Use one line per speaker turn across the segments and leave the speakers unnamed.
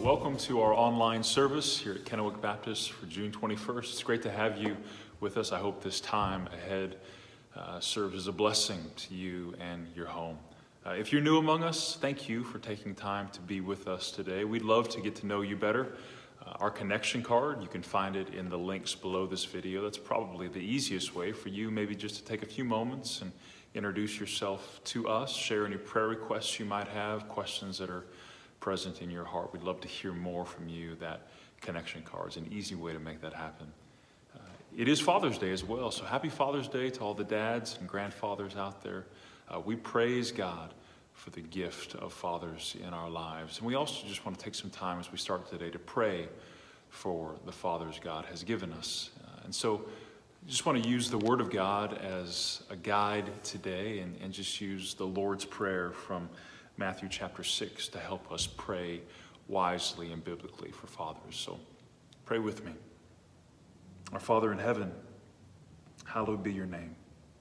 Welcome to our online service here at Kennewick Baptist for June 21st. It's great to have you with us. I hope this time ahead serves as a blessing to you and your home. If you're new among us, thank you for taking time to be with us today. We'd love to get to know you better. Our connection card, you can find it in the links below this video. That's probably the easiest way for you, maybe just to take a few moments and introduce yourself to us, share any prayer requests you might have, questions that are present in your heart. We'd love to hear more from you. That connection card is an easy way to make that happen. It is Father's Day as well, so happy Father's Day to all the dads and grandfathers out there. We praise God for the gift of fathers in our lives. And we also just want to take some time as we start today to pray for the fathers God has given us. And so I just want to use the Word of God as a guide today and just use the Lord's Prayer from Matthew chapter 6 to help us pray wisely and biblically for fathers. So pray with me. Our Father in heaven, hallowed be your name.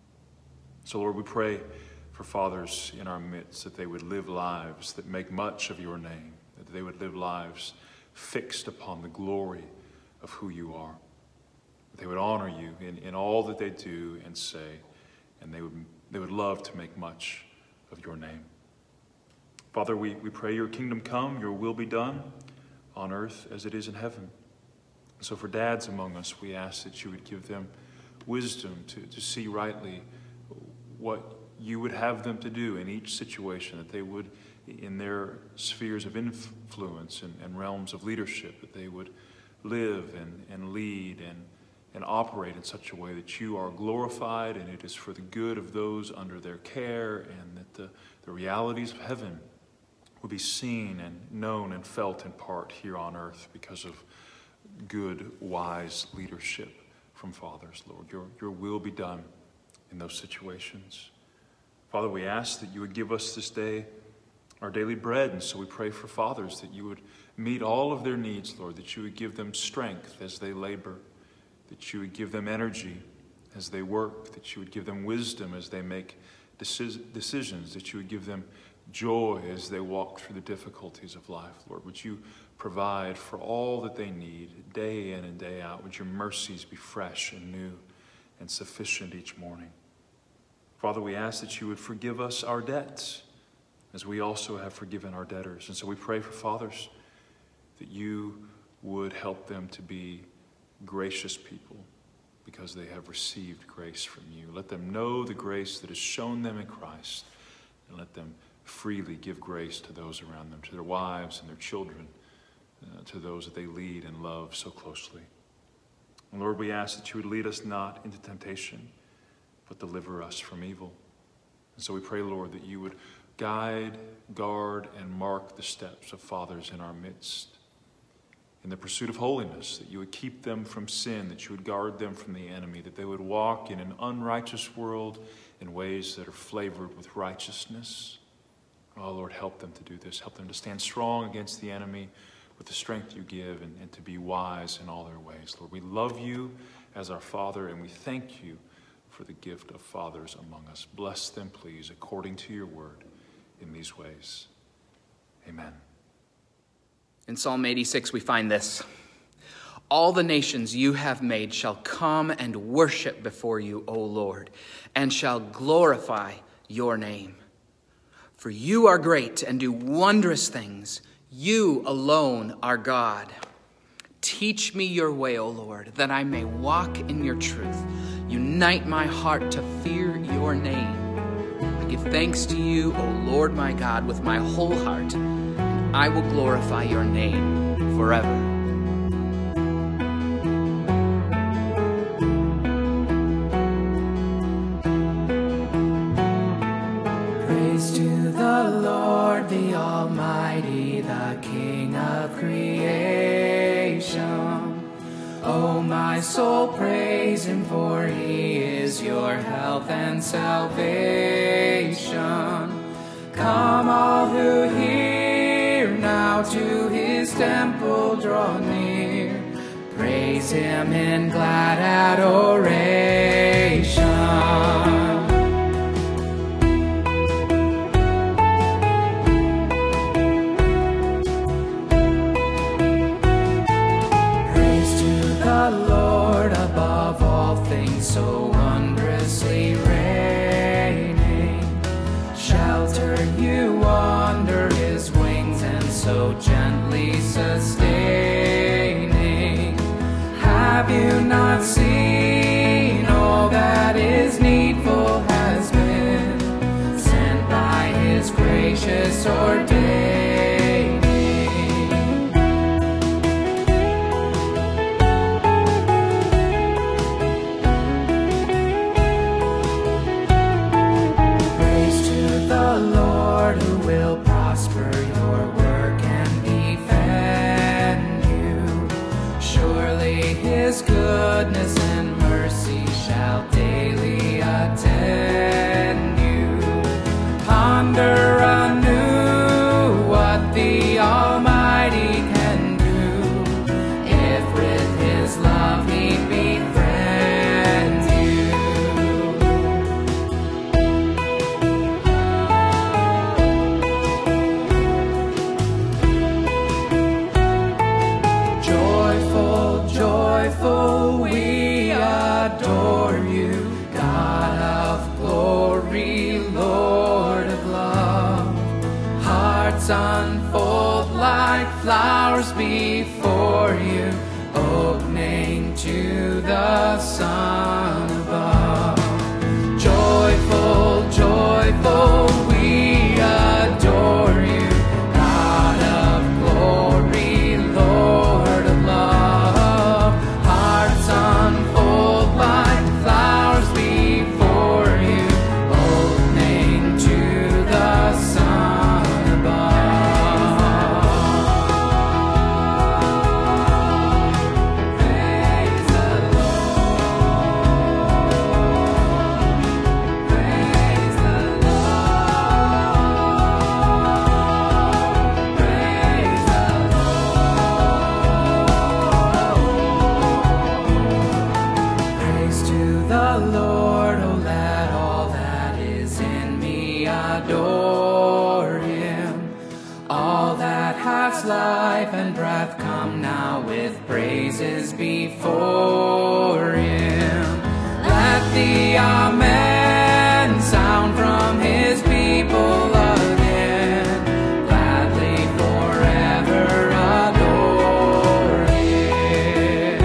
So Lord, we pray for fathers in our midst that they would live lives that make much of your name, that they would live lives fixed upon the glory of who you are. That they would honor you in all that they do and say, and they would love to make much of your name. Father, we pray your kingdom come, your will be done on earth as it is in heaven. So for dads among us, we ask that you would give them wisdom to see rightly what you would have them to do in each situation, that they would, in their spheres of influence and realms of leadership, that they would live and lead and operate in such a way that you are glorified and it is for the good of those under their care, and that the realities of heaven will be seen and known and felt in part here on earth because of good, wise leadership from fathers, Lord. Your will be done in those situations. Father, we ask that you would give us this day our daily bread, and so we pray for fathers that you would meet all of their needs, Lord, that you would give them strength as they labor, that you would give them energy as they work, that you would give them wisdom as they make decisions, that you would give them joy as they walk through the difficulties of life. Lord, would you provide for all that they need day in and day out? Would your mercies be fresh and new and sufficient each morning? Father, we ask that you would forgive us our debts as we also have forgiven our debtors. And so we pray for fathers that you would help them to be gracious people because they have received grace from you. Let them know the grace that is shown them in Christ, and let them freely give grace to those around them, to their wives and their children, to those that they lead and love so closely. And Lord, we ask that you would lead us not into temptation, but deliver us from evil. And so we pray, Lord, that you would guide, guard, and mark the steps of fathers in our midst in the pursuit of holiness, that you would keep them from sin, that you would guard them from the enemy, that they would walk in an unrighteous world in ways that are flavored with righteousness. Oh, Lord, help them to do this. Help them to stand strong against the enemy with the strength you give and to be wise in all their ways. Lord, we love you as our Father, and we thank you for the gift of fathers among us. Bless them, please, according to your word in these ways. Amen.
In Psalm 86, we find this: all the nations you have made shall come and worship before you, O Lord, and shall glorify your name. For you are great and do wondrous things. You alone are God. Teach me your way, O Lord, that I may walk in your truth. Unite my heart to fear your name. I give thanks to you, O Lord my God, with my whole heart, and I will glorify your name forever.
The Almighty, the King of creation. Oh, my soul, praise him, for he is your health and salvation. Come, all who hear, now to his temple draw near. Praise him in glad adoration. gracious ordaining. Praise to the Lord who will prosper your work and defend you. Surely his goodness and mercy shall daily attend you. Ponder anew what the Almighty can do, if with his love he befriends you. Joyful, joyful, we adore you, God of glory, Lord of love. Hearts unfold like flowers before you, opening to the sun above. Joyful, joyful, we adore you, God of glory, Lord of love. Hearts unfold like flowers before you, opening to the sun above. Praise the Lord. Praise the Lord. Praise the Lord. Praise to the Lord, oh let all that is in me adore him. All that has life and breath come now with praises before him. Let the Amen sound from his people again. Gladly forever adore him.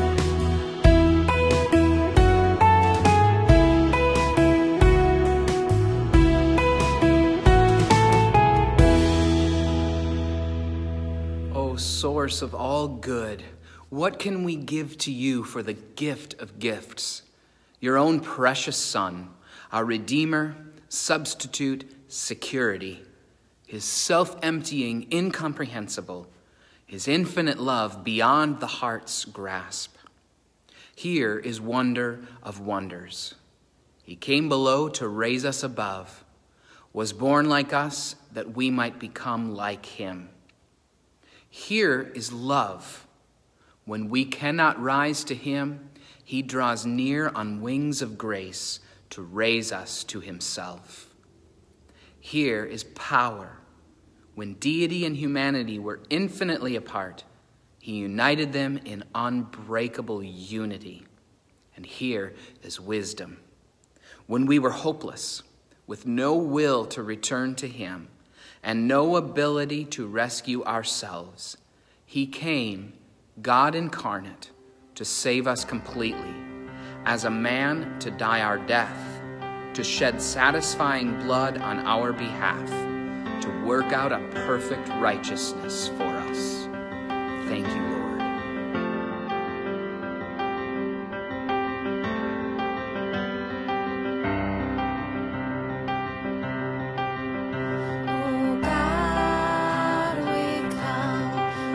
O source of all good, what can we give to you for the gift of gifts? Your own precious Son, our Redeemer, substitute, security, his self-emptying, incomprehensible, his infinite love beyond the heart's grasp. Here is wonder of wonders. He came below to raise us above, was born like us that we might become like him. Here is love. When we cannot rise to him, he draws near on wings of grace to raise us to himself. Here is power. When deity and humanity were infinitely apart, he united them in unbreakable unity. And here is wisdom. When we were hopeless, with no will to return to him, and no ability to rescue ourselves, he came, God incarnate, to save us completely, as a man to die our death, to shed satisfying blood on our behalf, to work out a perfect righteousness for us. Thank you, Lord.
O God, we come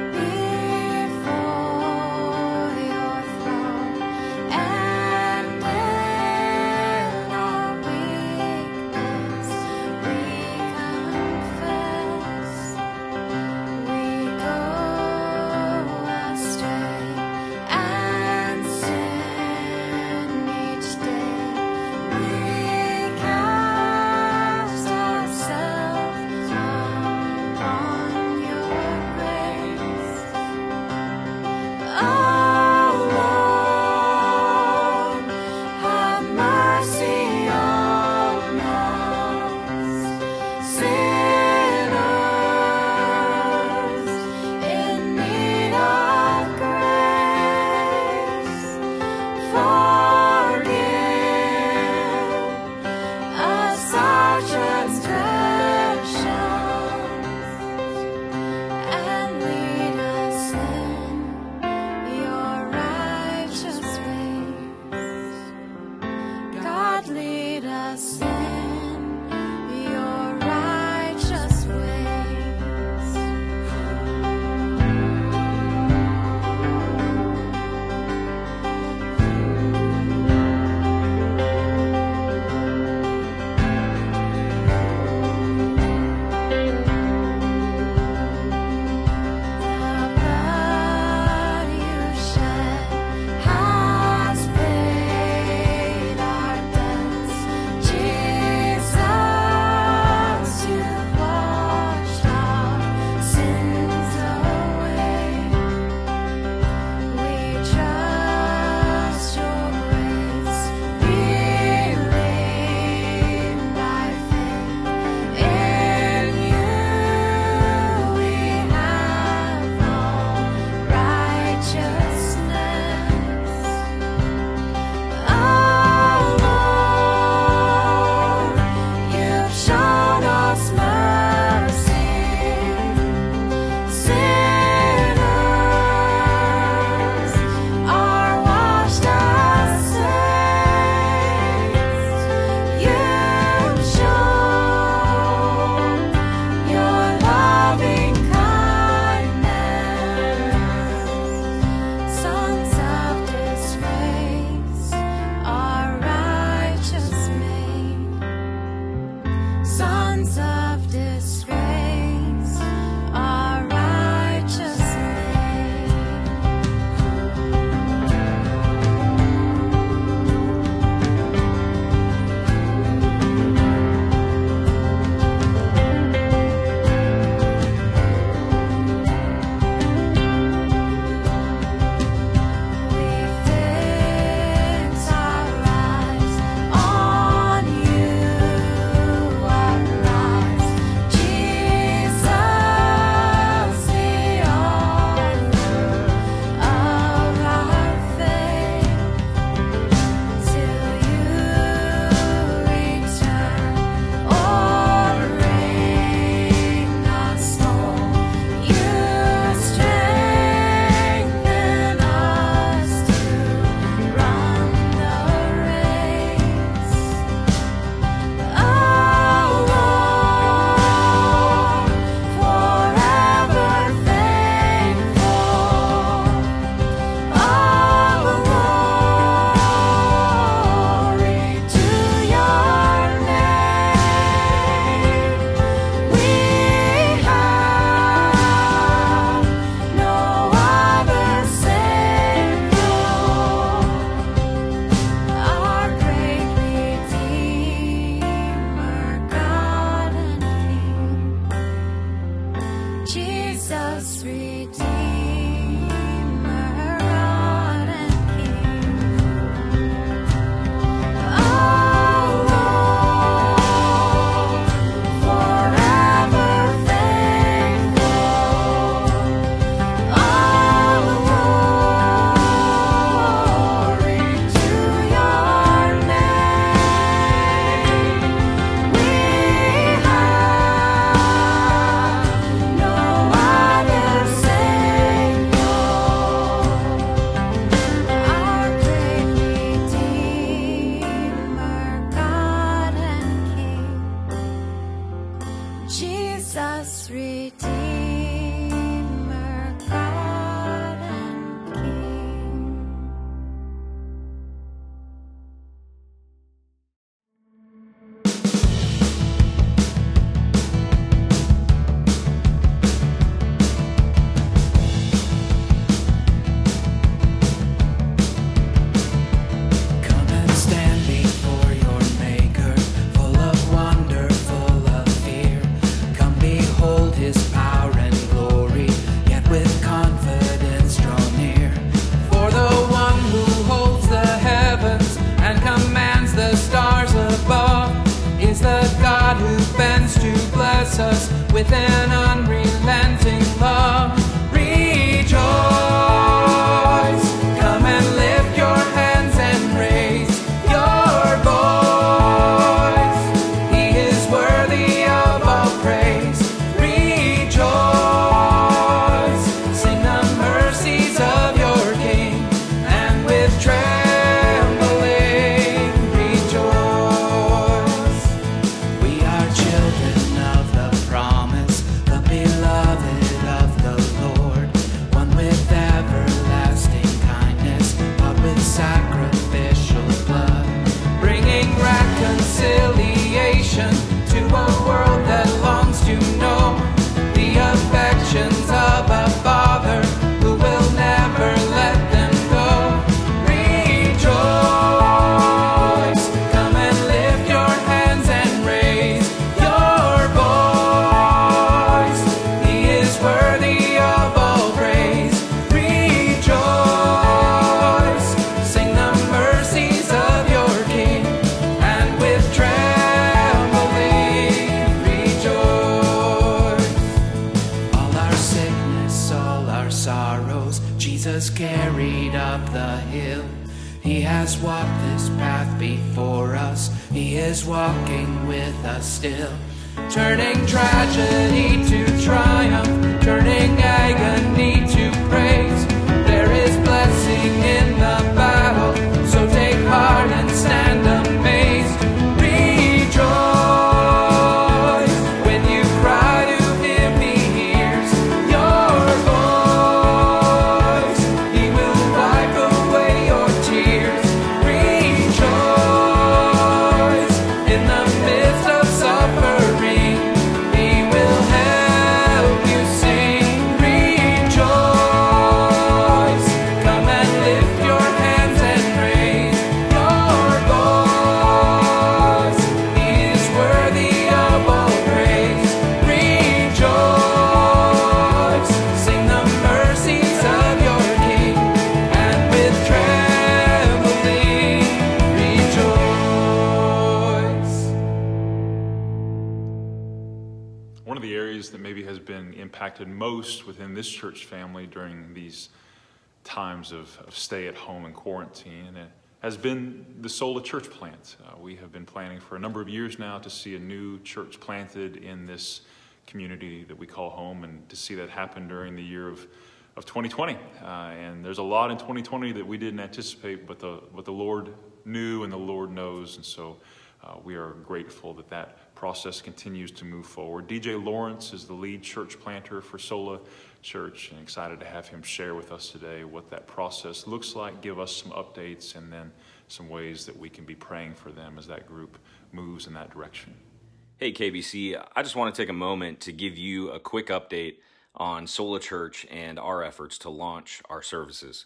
before your throne, and in our weakness we confess. We go sons of disgrace, our righteous name. We fix our eyes on you, arise, Jesus, the author of our faith. Till you return or bring us home, you strengthen us to run the race. Oh Lord, forever faithful. All glory to your name. We have no other Savior, our great Redeemer, God and King. Jesus, Redeemer, God and King. Oh Lord, forever faithful. All glory to your name. We have no other Savior, our great Redeemer, God and King. Jesus, Redeemer, God and King.
Come and stand before your Maker, full of wonder, full of fear. Come behold his power and glory, yet with confidence draw near. For the one who holds the heavens and commands the stars above is the God who bends to bless us with an unrelenting love. Rejoice, come and lift your hands and raise your voice. He is worthy of all praise. Rejoice, sing the mercies of your King, and with trembling rejoice. We are children of the promise, the beloved of the Lord, one with everlasting kindness, bought with sacrificial blood, bringing reconciliation to a world that longs to know the affections of a Father who will never let them go. Rejoice, come and lift your hands and raise your voice. He is worthy of all praise. Rejoice, sing the mercies of your King, and with trembling rejoice. All our sickness, all our sorrows, Jesus carried up the hill. He has walked this path before us. He is walking with us still, turning tragedy to triumph, turning agony to praise. There is blessing in the battle, so take heart and stand amazed. Rejoice, when you cry to him, he hears your voice. He will wipe away your tears. Rejoice, in the midst of suffering.
one of the areas that maybe has been impacted most within this church family during these times of stay at home and quarantine has been the Sola church plant. We have been planning for a number of years now to see a new church planted in this community that we call home, and to see that happen during the year of 2020. And there's a lot in 2020 that we didn't anticipate, but the Lord knew and the Lord knows. And so we are grateful that that process continues to move forward. DJ Lawrence is the lead church planter for Sola Church, and excited to have him share with us today what that process looks like, give us some updates, and then some ways that we can be praying for them as that group moves in that direction.
Hey KBC, I just want to take a moment to give you a quick update on Sola Church and our efforts to launch our services.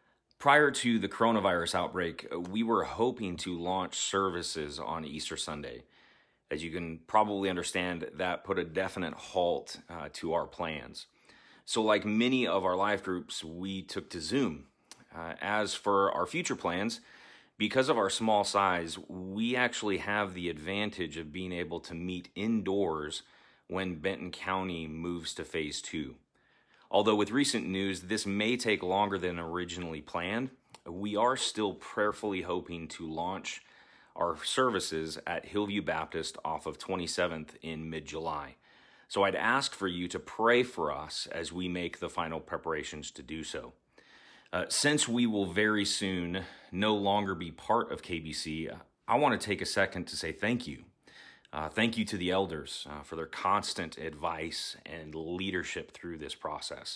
Prior to the coronavirus outbreak, we were hoping to launch services on Easter Sunday. As you can probably understand, that put a definite halt to our plans. So like many of our life groups, we took to Zoom. As for our future plans, because of our small size, we actually have the advantage of being able to meet indoors when Benton County moves to Phase 2. Although with recent news, this may take longer than originally planned, we are still prayerfully hoping to launch our services at Hillview Baptist off of 27th in mid-July. So I'd ask for you to pray for us as we make the final preparations to do so. Since we will very soon no longer be part of KBC, I want to take a second to say thank you. Thank you to the elders for their constant advice and leadership through this process.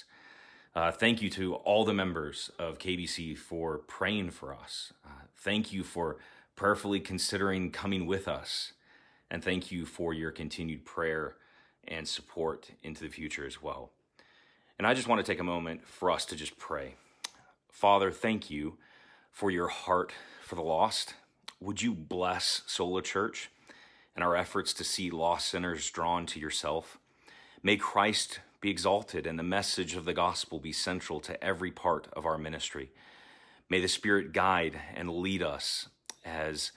Thank you to all the members of KBC for praying for us. Thank you for prayerfully considering coming with us. And thank you for your continued prayer and support into the future as well. And I just want to take a moment for us to just pray. Father, thank you for your heart for the lost. Would you bless Sola Church and our efforts to see lost sinners drawn to yourself? May Christ be exalted and the message of the gospel be central to every part of our ministry. May the Spirit guide and lead us as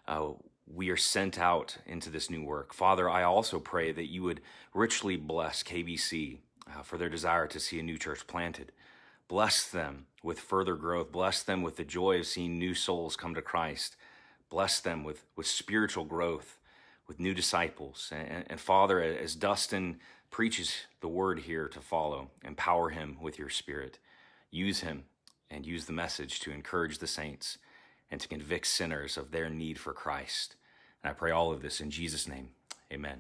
we are sent out into this new work. Father, I also pray that you would richly bless KBC for their desire to see a new church planted. Bless them with further growth. Bless them with the joy of seeing new souls come to Christ. Bless them with spiritual growth, with new disciples. And Father, as Dustin preaches the word here to follow, empower him with your Spirit. Use him and use the message to encourage the saints and to convict sinners of their need for Christ. And I pray all of this in Jesus' name. Amen.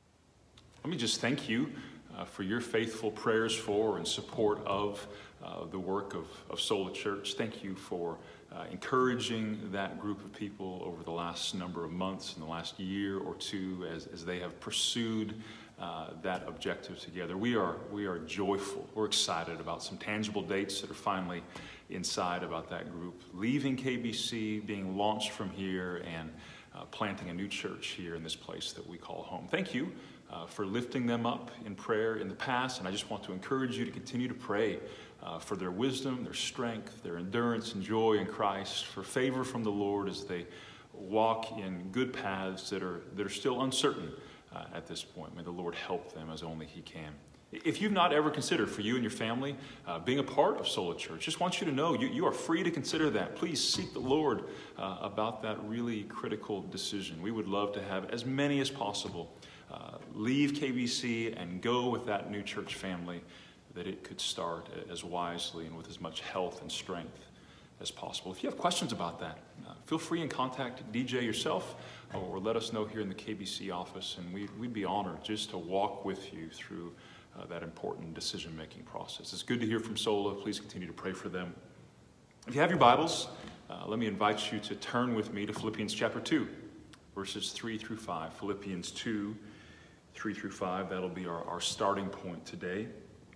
Let me just thank you for your faithful prayers for and support of the work of Sola Church. Thank you for encouraging that group of people over the last number of months and the last year or two as they have pursued that objective together. We are joyful. We're excited about some tangible dates that are finally inside about that group leaving KBC, being launched from here, and planting a new church here in this place that we call home. Thank you for lifting them up in prayer in the past, and I just want to encourage you to continue to pray for their wisdom, their strength, their endurance and joy in Christ, for favor from the Lord as they walk in good paths that are still uncertain at this point. May the Lord help them as only He can. If you've not ever considered for you and your family being a part of Sola Church, just want you to know you are free to consider that. Please seek the Lord about that really critical decision. We would love to have as many as possible leave KBC and go with that new church family, that it could start as wisely and with as much health and strength as possible. If you have questions about that, feel free and contact DJ yourself or let us know here in the KBC office, and we'd be honored just to walk with you through that important decision-making process. It's good to hear from Sola. Please continue to pray for them. If you have your Bibles, let me invite you to turn with me to Philippians chapter 2, verses 3 through 5. Philippians 2, 3 through 5. That'll be our starting point today.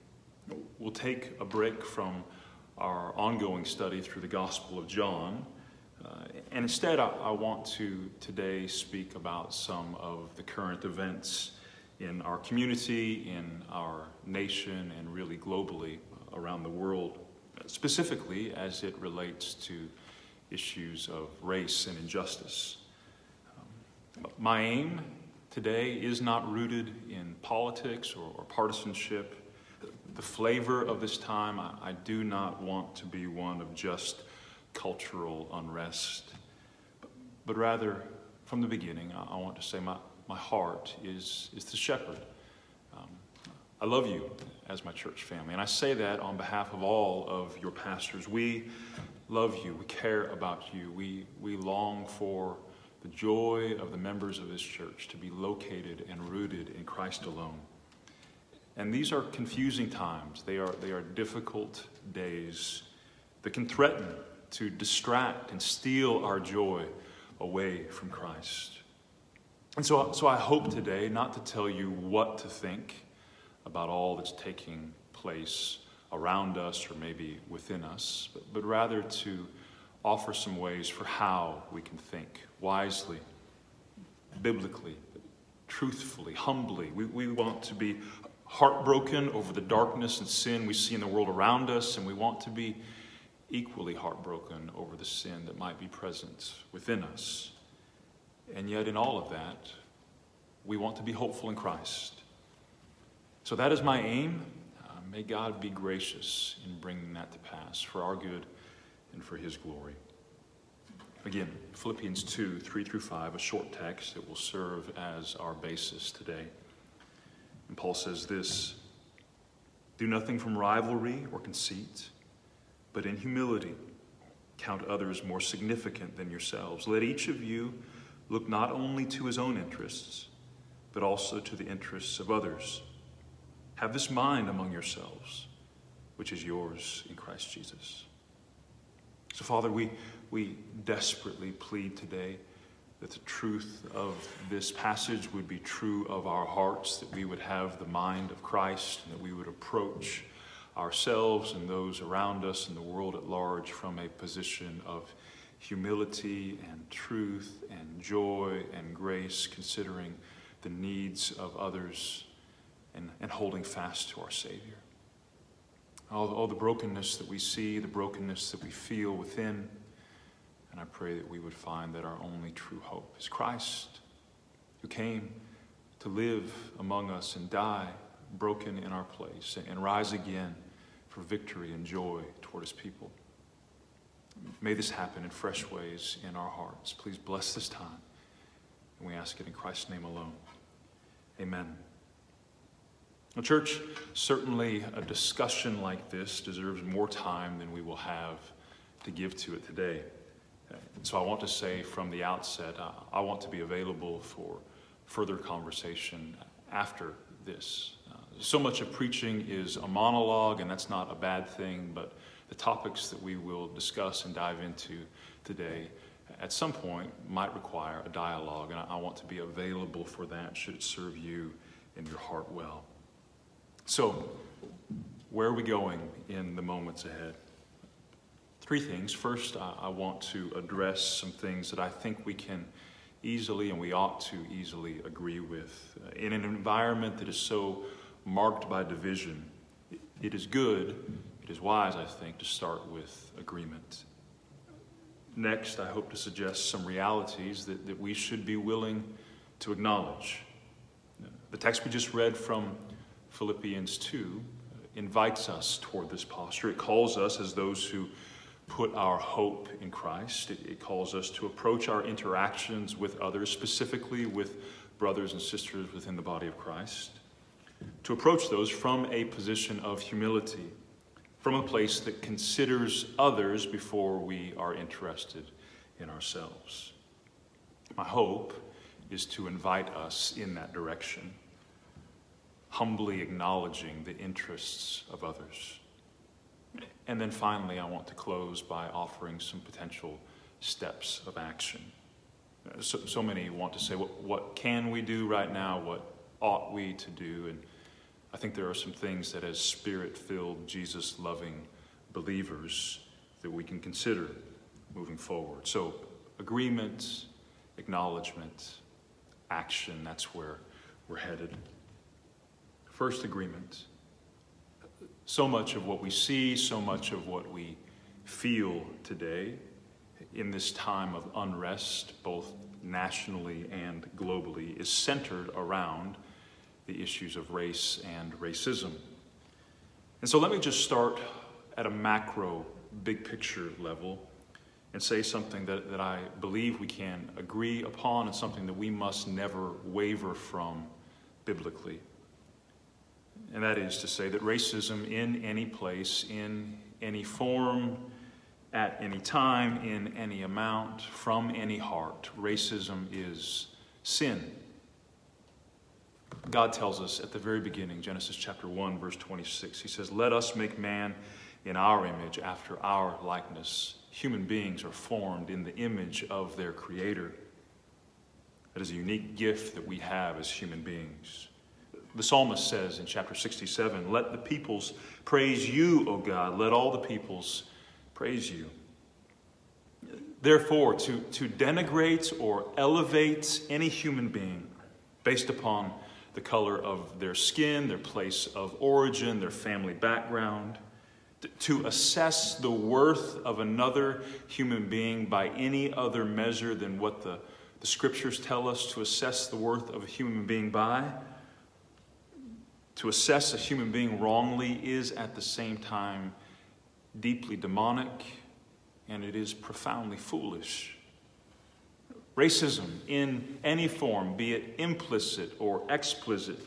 We'll take a break from our ongoing study through the Gospel of John. And instead, I want to today speak about some of the current events in our community, in our nation, and really globally around the world, specifically as it relates to issues of race and injustice. My aim today is not rooted in politics or partisanship. The flavor of this time, I do not want to be one of just cultural unrest, but rather, from the beginning, I want to say my heart is the shepherd. I love you as my church family, and I say that on behalf of all of your pastors. We love you. We care about you. We long for the joy of the members of this church to be located and rooted in Christ alone. And these are confusing times. They are difficult days that can threaten to distract and steal our joy away from Christ. And so I hope today not to tell you what to think about all that's taking place around us or maybe within us, but rather to offer some ways for how we can think wisely, biblically, truthfully, humbly. We want to be heartbroken over the darkness and sin we see in the world around us, and we want to be equally heartbroken over the sin that might be present within us. And yet in all of that, we want to be hopeful in Christ. So that is my aim. May God be gracious in bringing that to pass for our good and for his glory. Again, Philippians 2, 3 through 5, a short text that will serve as our basis today. And Paul says this: "Do nothing from rivalry or conceit, but in humility count others more significant than yourselves. Let each of you look not only to his own interests, but also to the interests of others. Have this mind among yourselves, which is yours in Christ Jesus." So, Father, we desperately plead today that the truth of this passage would be true of our hearts, that we would have the mind of Christ, and that we would approach ourselves and those around us and the world at large from a position of humility and truth and joy and grace, considering the needs of others and holding fast to our Savior. All the brokenness that we see, the brokenness that we feel within, and I pray that we would find that our only true hope is Christ, who came to live among us and die broken in our place and rise again for victory and joy toward his people. May this happen in fresh ways in our hearts. Please bless this time, and we ask it in Christ's name alone. Amen. Well, church, certainly a discussion like this deserves more time than we will have to give to it today. So I want to say from the outset, I want to be available for further conversation after this. So much of preaching is a monologue, and that's not a bad thing, but the topics that we will discuss and dive into today at some point might require a dialogue, and I want to be available for that should it serve you and your heart well. So, where are we going in the moments ahead? Three things. First, I want to address some things that I think we can easily and we ought to easily agree with. In an environment that is so marked by division, it is good, it is wise, I think, to start with agreement. Next, I hope to suggest some realities that we should be willing to acknowledge. The text we just read from Philippians 2 invites us toward this posture. It calls us as those who put our hope in Christ. It calls us to approach our interactions with others, specifically with brothers and sisters within the body of Christ, to approach those from a position of humility, from a place that considers others before we are interested in ourselves. My hope is to invite us in that direction, humbly acknowledging the interests of others. And then finally, I want to close by offering some potential steps of action. So many want to say, what can we do right now? What ought we to do? And I think there are some things that as Spirit-filled, Jesus-loving believers that we can consider moving forward. So agreement, acknowledgement, action, that's where we're headed. First, agreement. So much of what we see, so much of what we feel today in this time of unrest, both nationally and globally, is centered around the issues of race and racism. And so let me just start at a macro, big picture level and say something that I believe we can agree upon and something that we must never waver from biblically. And that is to say that racism in any place, in any form, at any time, in any amount, from any heart, racism is sin. God tells us at the very beginning, Genesis chapter 1, verse 26, he says, "Let us make man in our image, after our likeness." Human beings are formed in the image of their Creator. That is a unique gift that we have as human beings. The psalmist says in chapter 67, "Let the peoples praise you, O God. Let all the peoples praise you." Therefore, to denigrate or elevate any human being based upon the color of their skin, their place of origin, their family background, to assess the worth of another human being by any other measure than what the scriptures tell us to assess the worth of a human being by, to assess a human being wrongly is at the same time deeply demonic, and it is profoundly foolish. Racism in any form, be it implicit or explicit,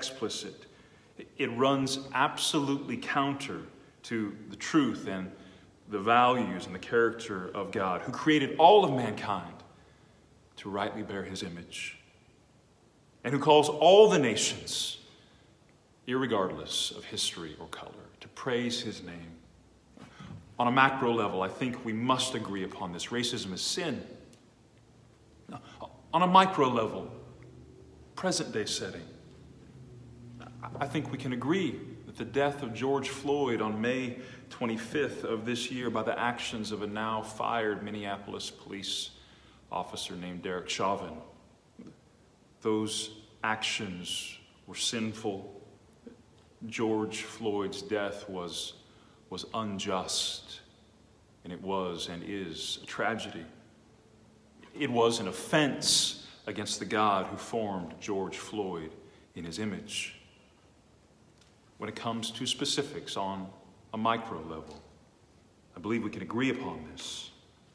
it runs absolutely counter to the truth and the values and the character of God, who created all of mankind to rightly bear his image, and who calls all the nations, irregardless of history or color, to praise his name. On a macro level, I think we must agree upon this. Racism is sin. On a micro level, present day setting, I think we can agree that the death of George Floyd on May 25th of this year by the actions of a now fired Minneapolis police officer named Derek Chauvin, those actions were sinful. George Floyd's death was unjust, and it was and is a tragedy. It was an offense against the God who formed George Floyd in his image. When it comes to specifics on a micro level, I believe we can agree upon this.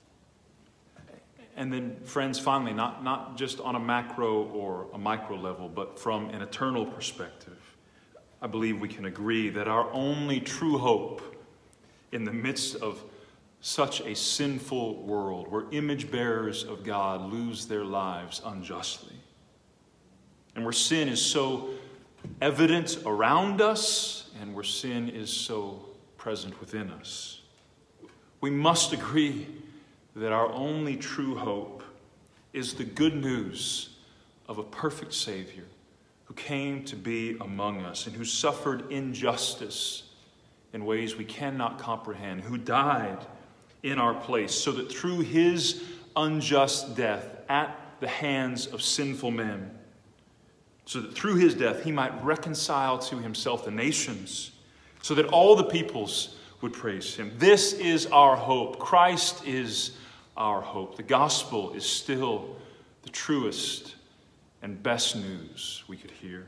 And then, friends, finally, not just on a macro or a micro level, but from an eternal perspective, I believe we can agree that our only true hope in the midst of such a sinful world where image bearers of God lose their lives unjustly, and where sin is so evident around us and where sin is so present within us, we must agree that our only true hope is the good news of a perfect Savior who came to be among us and who suffered injustice in ways we cannot comprehend, who died in our place so that through his unjust death at the hands of sinful men, so that through his death he might reconcile to himself the nations, so that all the peoples would praise him. This is our hope. Christ is our hope. The gospel is still the truest and best news we could hear.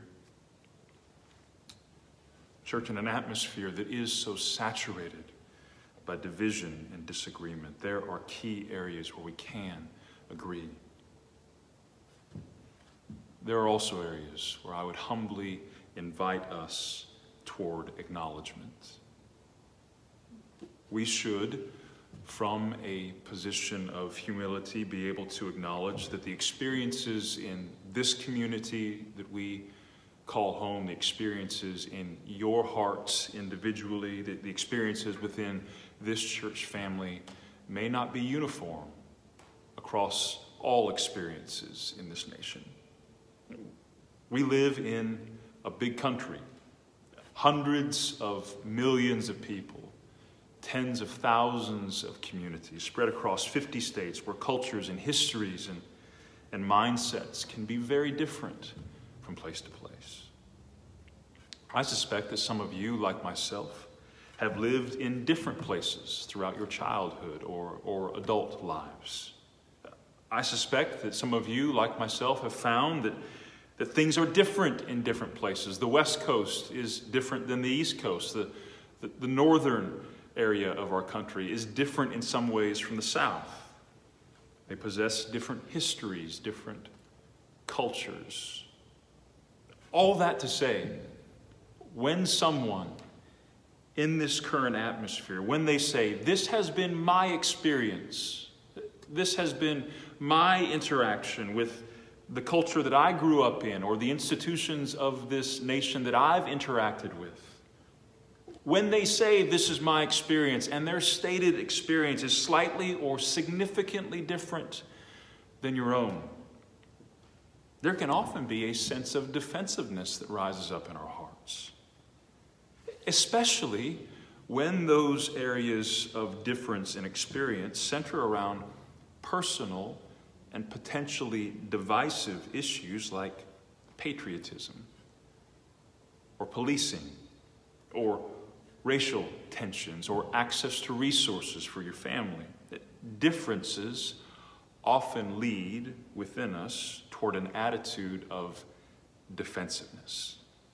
Church, in an atmosphere that is so saturated by division and disagreement, there are key areas where we can agree. There are also areas where I would humbly invite us toward acknowledgement. We should, from a position of humility, be able to acknowledge that the experiences in this community that we call home, the experiences in your hearts individually, the experiences within this church family may not be uniform across all experiences in this nation. We live in a big country, hundreds of millions of people, tens of thousands of communities spread across 50 states where cultures and histories and mindsets can be very different from place to place. I suspect that some of you, like myself, have lived in different places throughout your childhood or adult lives. I suspect that some of you, like myself, have found that that things are different in different places. The West Coast is different than the East Coast. The northern area of our country is different in some ways from the South. They possess different histories, different cultures. All that to say, when someone in this current atmosphere, when they say, this has been my experience, this has been my interaction with the culture that I grew up in, or the institutions of this nation that I've interacted with, when they say this is my experience and their stated experience is slightly or significantly different than your own, there can often be a sense of defensiveness that rises up in our hearts. Especially when those areas of difference in experience center around personal and potentially divisive issues like patriotism, or policing, or racial tensions, or access to resources for your family. Differences often lead within us toward an attitude of defensiveness.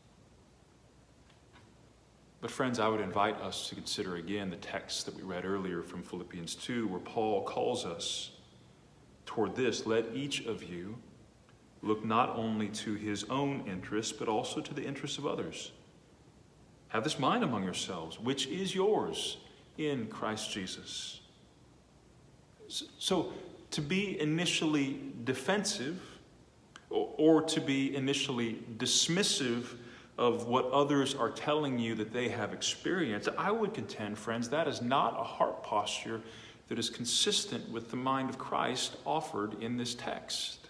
But friends, I would invite us to consider again the text that we read earlier from Philippians 2, where Paul calls us toward this: let each of you look not only to his own interests, but also to the interests of others. Have this mind among yourselves, which is yours in Christ Jesus. So to be initially defensive, or to be initially dismissive of what others are telling you that they have experienced, I would contend, friends, that is not a heart posture that is consistent with the mind of Christ offered in this text.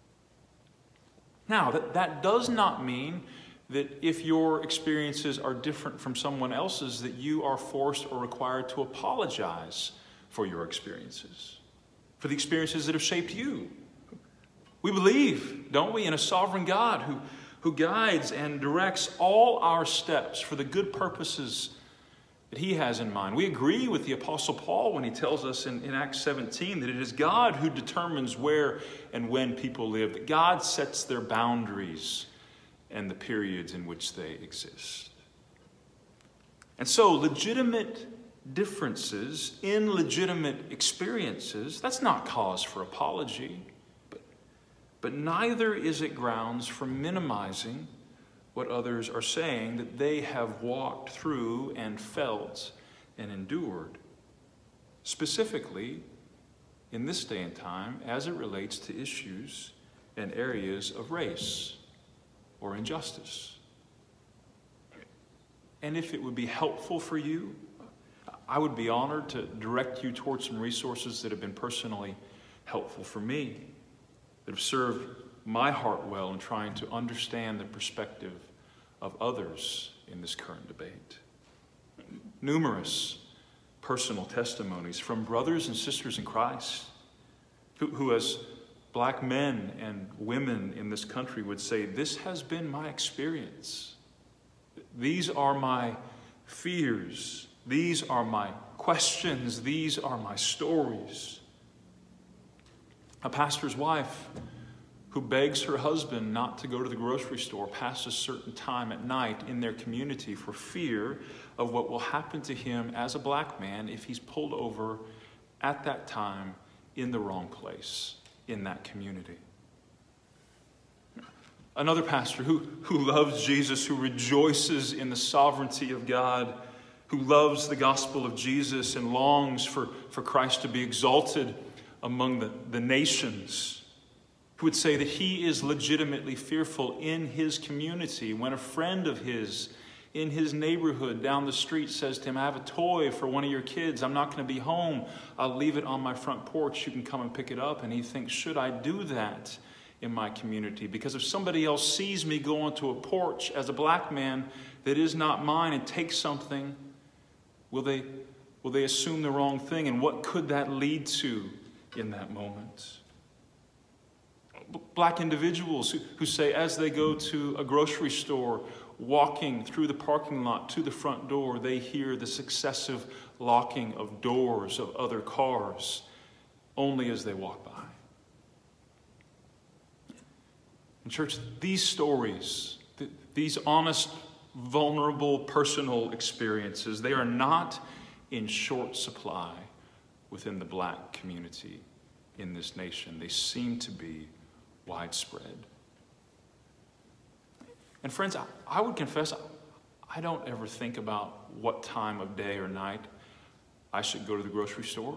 Now, that does not mean that if your experiences are different from someone else's, that you are forced or required to apologize for your experiences, for the experiences that have shaped you. We believe, don't we, in a sovereign God who guides and directs all our steps for the good purposes that he has in mind. We agree with the Apostle Paul when he tells us in Acts 17 that it is God who determines where and when people live, that God sets their boundaries and the periods in which they exist. And so legitimate differences in legitimate experiences, that's not cause for apology, but neither is it grounds for minimizing what others are saying that they have walked through and felt and endured, specifically in this day and time as it relates to issues and areas of race or injustice. And if it would be helpful for you, I would be honored to direct you towards some resources that have been personally helpful for me, that have served my heart well in trying to understand the perspective of others in this current debate. Numerous personal testimonies from brothers and sisters in Christ who as black men and women in this country would say, this has been my experience. These are my fears. These are my questions. These are my stories. A pastor's wife who begs her husband not to go to the grocery store past a certain time at night in their community for fear of what will happen to him as a black man if he's pulled over at that time in the wrong place in that community. Another pastor who loves Jesus, who rejoices in the sovereignty of God, who loves the gospel of Jesus and longs for Christ to be exalted among the nations, who would say that he is legitimately fearful in his community when a friend of his in his neighborhood down the street says to him, I have a toy for one of your kids. I'm not going to be home. I'll leave it on my front porch. You can come and pick it up. And he thinks, should I do that in my community? Because if somebody else sees me go onto a porch as a black man that is not mine and take something, will they assume the wrong thing? And what could that lead to in that moment? Black individuals who say as they go to a grocery store, walking through the parking lot to the front door, they hear the successive locking of doors of other cars only as they walk by. And church, these stories, these honest, vulnerable, personal experiences, they are not in short supply within the black community in this nation. They seem to be widespread. And friends, I would confess, I don't ever think about what time of day or night I should go to the grocery store.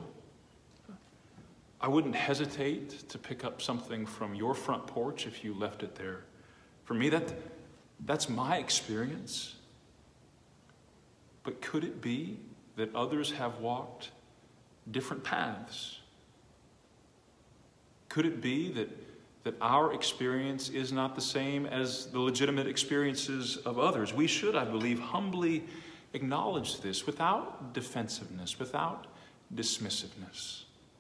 I wouldn't hesitate to pick up something from your front porch if you left it there. For me, that's my experience. But could it be that others have walked different paths? Could it be that our experience is not the same as the legitimate experiences of others? We should, I believe, humbly acknowledge this without defensiveness, without dismissiveness.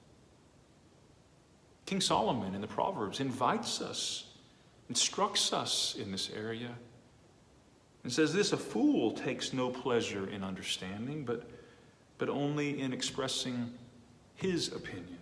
King Solomon in the Proverbs invites us, instructs us in this area, and says this: a fool takes no pleasure in understanding, but only in expressing his opinion.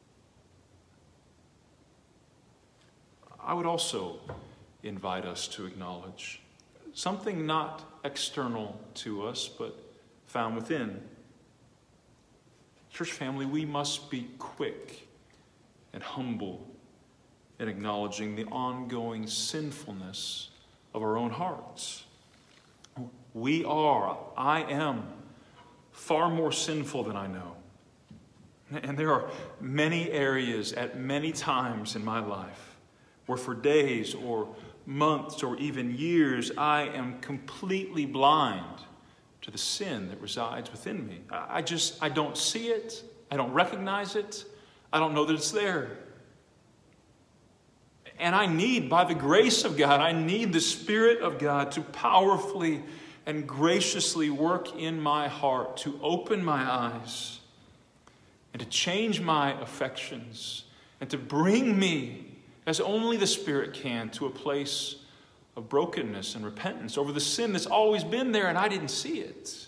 I would also invite us to acknowledge something not external to us, but found within. Church family, we must be quick and humble in acknowledging the ongoing sinfulness of our own hearts. I am far more sinful than I know. And there are many areas at many times in my life where for days or months or even years I am completely blind to the sin that resides within me. I don't see it. I don't recognize it. I don't know that it's there. And I need, by the grace of God, I need the Spirit of God to powerfully and graciously work in my heart, to open my eyes and to change my affections and to bring me, as only the Spirit can, to a place of brokenness and repentance over the sin that's always been there and I didn't see it.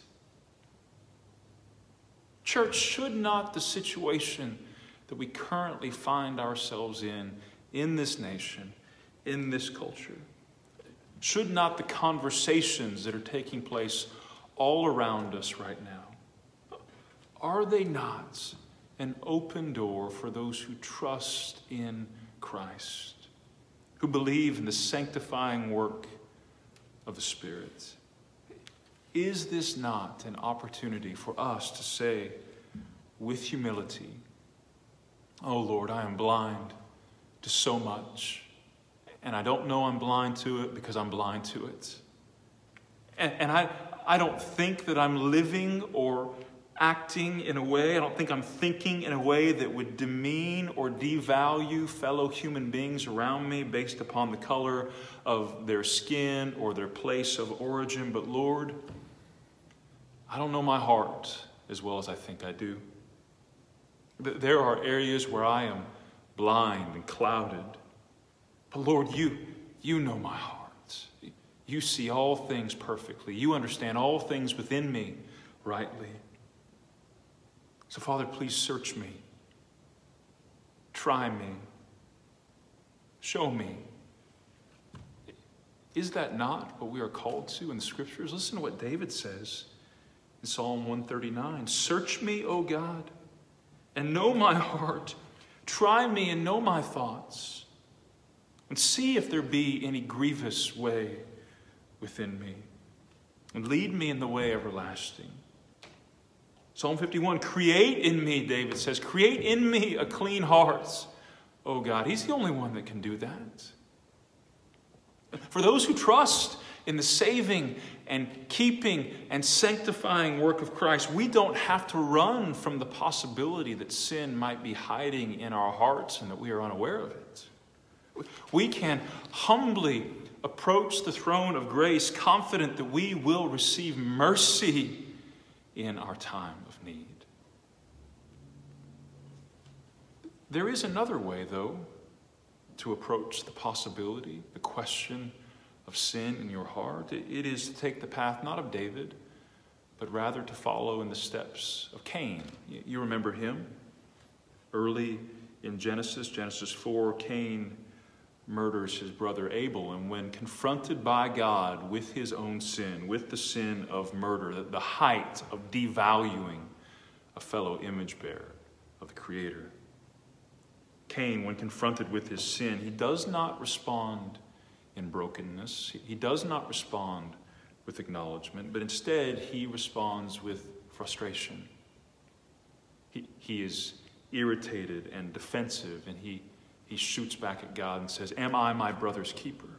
Church, should not the situation that we currently find ourselves in this nation, in this culture, should not the conversations that are taking place all around us right now, are they not an open door for those who trust in Christ, who believe in the sanctifying work of the Spirit? Is this not an opportunity for us to say with humility, "Oh Lord, I am blind to so much, and I don't know I'm blind to it because I'm blind to it. And I don't think that I'm living or acting in a way, I don't think I'm thinking in a way that would demean or devalue fellow human beings around me based upon the color of their skin or their place of origin. But Lord, I don't know my heart as well as I think I do. There are areas where I am blind and clouded. But Lord, you know my heart. You see all things perfectly. You understand all things within me rightly. So Father, please search me. Try me. Show me. Is that not what we are called to in the Scriptures? Listen to what David says in Psalm 139. Search me, O God, and know my heart. Try me and know my thoughts, and see if there be any grievous way within me, and lead me in the way everlasting. Psalm 51, create in me, David says, create in me a clean heart. Oh God, He's the only one that can do that. For those who trust in the saving and keeping and sanctifying work of Christ, we don't have to run from the possibility that sin might be hiding in our hearts and that we are unaware of it. We can humbly approach the throne of grace, confident that we will receive mercy in our time of need. There is another way, though, to approach the possibility, the question of sin in your heart. It is to take the path not of David, but rather to follow in the steps of Cain. You remember him? Early in Genesis 4, Cain murders his brother Abel. And when confronted by God with his own sin, with the sin of murder, the height of devaluing a fellow image bearer of the Creator, Cain, when confronted with his sin, he does not respond in brokenness. He does not respond with acknowledgement, but instead he responds with frustration. He is irritated and defensive, and he shoots back at God and says, "Am I my brother's keeper?"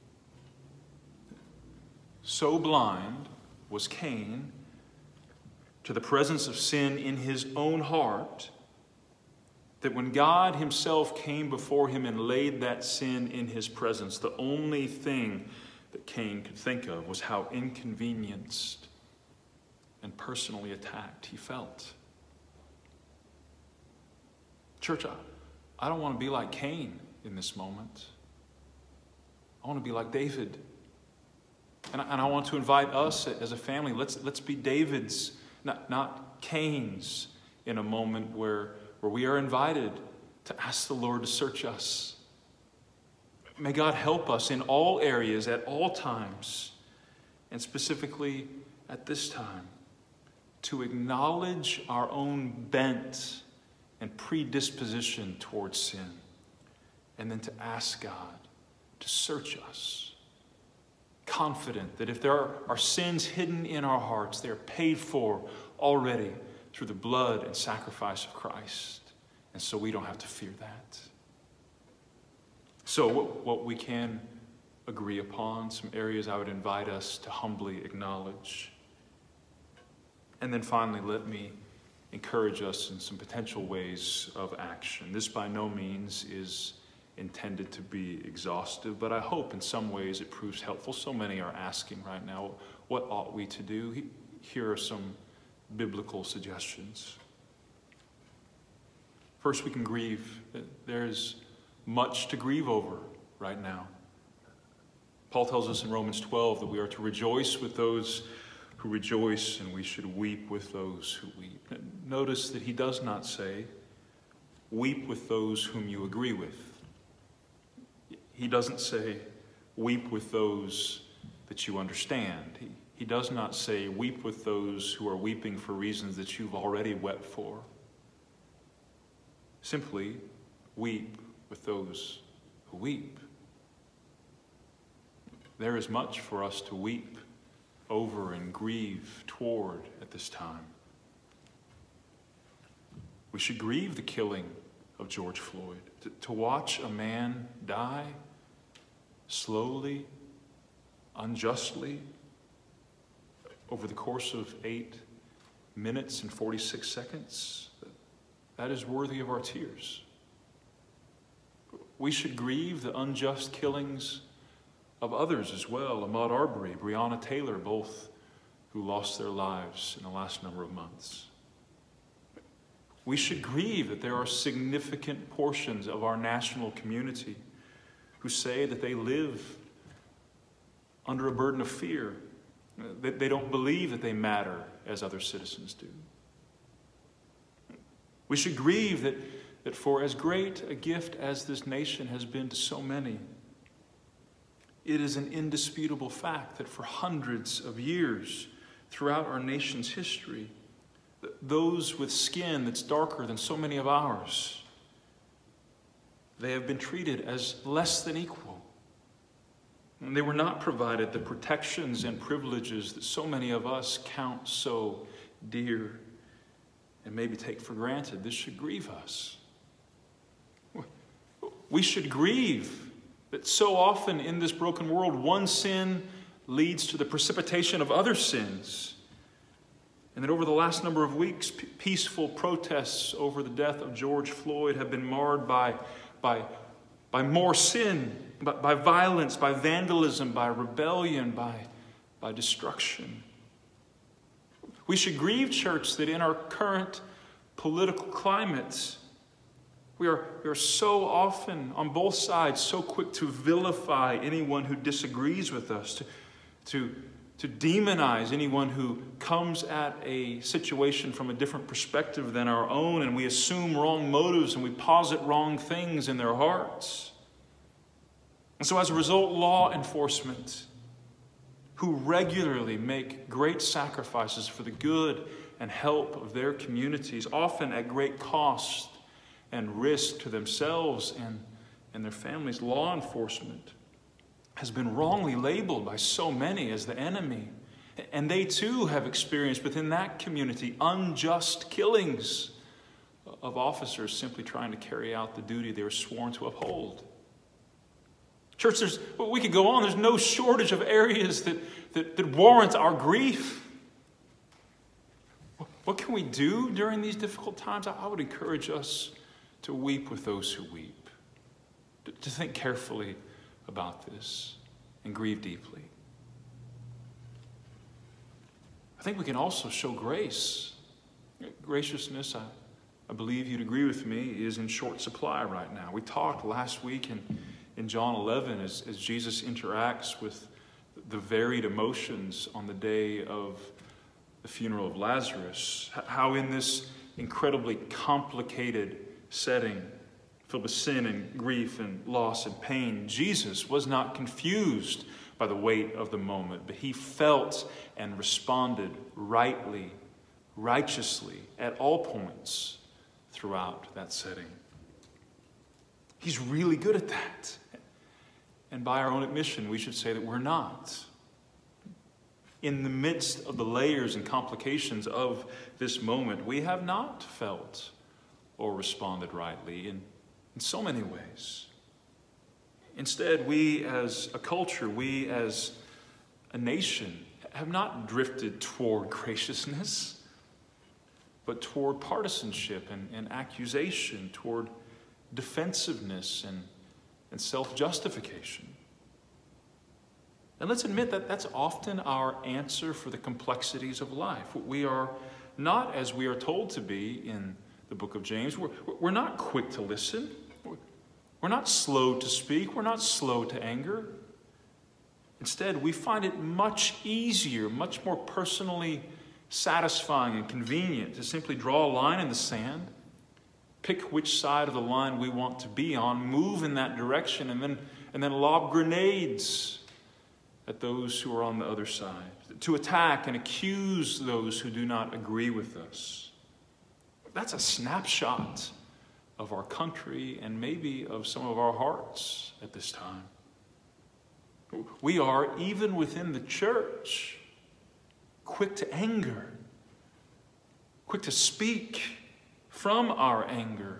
So blind was Cain to the presence of sin in his own heart that when God himself came before him and laid that sin in his presence, the only thing that Cain could think of was how inconvenienced and personally attacked he felt. Church, I don't want to be like Cain in this moment. I want to be like David. And I want to invite us as a family, let's be Davids, not Cain's, in a moment where we are invited to ask the Lord to search us. May God help us in all areas, at all times, and specifically at this time, to acknowledge our own bent and predisposition towards sin, and then to ask God to search us, confident that if there are sins hidden in our hearts, they are paid for already through the blood and sacrifice of Christ, and so we don't have to fear that. So what we can agree upon, some areas I would invite us to humbly acknowledge. And then finally, let me encourage us in some potential ways of action. This by no means is intended to be exhaustive, but I hope in some ways it proves helpful. So many are asking right now, what ought we to do? Here are some biblical suggestions. First, we can grieve. There's much to grieve over right now. Paul tells us in Romans 12 that we are to rejoice with those who rejoice, and we should weep with those who weep. Notice that he does not say, weep with those whom you agree with. He doesn't say, weep with those that you understand. He does not say, weep with those who are weeping for reasons that you've already wept for. Simply, weep with those who weep. There is much for us to weep over and grieve toward at this time. We should grieve the killing of George Floyd. To watch a man die slowly, unjustly, over the course of 8 minutes and 46 seconds, that is worthy of our tears. We should grieve the unjust killings of others as well. Ahmaud Arbery, Breonna Taylor, both who lost their lives in the last number of months. We should grieve that there are significant portions of our national community who say that they live under a burden of fear, that they don't believe that they matter as other citizens do. We should grieve that for as great a gift as this nation has been to so many, it is an indisputable fact that for hundreds of years throughout our nation's history, those with skin that's darker than so many of ours, they have been treated as less than equal. And they were not provided the protections and privileges that so many of us count so dear and maybe take for granted. This should grieve us. We should grieve that so often in this broken world, one sin leads to the precipitation of other sins. And that over the last number of weeks, peaceful protests over the death of George Floyd have been marred by more sin, by violence, by vandalism, by rebellion, by destruction. We should grieve, church, that in our current political climate, we are so often, on both sides, so quick to vilify anyone who disagrees with us, to demonize anyone who comes at a situation from a different perspective than our own, and we assume wrong motives and we posit wrong things in their hearts. And so as a result, law enforcement, who regularly make great sacrifices for the good and help of their communities, often at great cost and risk to themselves and their families, law enforcement has been wrongly labeled by so many as the enemy. And they too have experienced within that community unjust killings of officers simply trying to carry out the duty they were sworn to uphold. Church, we could go on. There's no shortage of areas that warrant our grief. What can we do during these difficult times? I would encourage us to weep with those who weep, to think carefully about this and grieve deeply. I think we can also show grace. Graciousness, I believe you'd agree with me, is in short supply right now. We talked last week in John 11 as Jesus interacts with the varied emotions on the day of the funeral of Lazarus, how in this incredibly complicated setting filled with sin and grief and loss and pain, Jesus was not confused by the weight of the moment, but he felt and responded rightly, righteously at all points throughout that setting. He's really good at that. And by our own admission, we should say that we're not. In the midst of the layers and complications of this moment, we have not felt or responded rightly in so many ways. Instead, we as a culture, we as a nation, have not drifted toward graciousness, but toward partisanship and accusation, toward defensiveness and self-justification. And let's admit that that's often our answer for the complexities of life. We are not, as we are told to be in the book of James, we're not quick to listen. We're not slow to speak. We're not slow to anger. Instead, we find it much easier, much more personally satisfying and convenient to simply draw a line in the sand, pick which side of the line we want to be on, move in that direction, and then lob grenades at those who are on the other side, to attack and accuse those who do not agree with us. That's a snapshot of our country and maybe of some of our hearts at this time. We are, even within the church, quick to anger, quick to speak from our anger,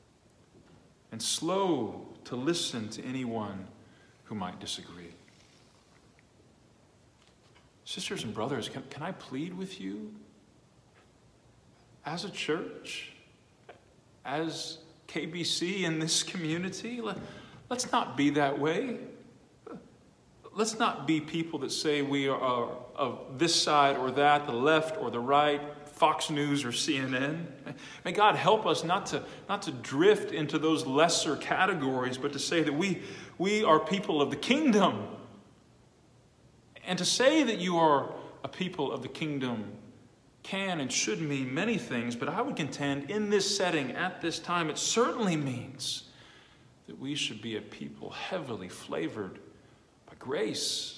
and slow to listen to anyone who might disagree. Sisters and brothers, can I plead with you? As a church, as KBC in this community, let's not be that way. Let's not be people that say we are of this side or that, the left or the right, Fox News or CNN. May God help us not to drift into those lesser categories, but to say that we are people of the kingdom. And to say that you are a people of the kingdom can and should mean many things, but I would contend in this setting, at this time, it certainly means that we should be a people heavily flavored by grace.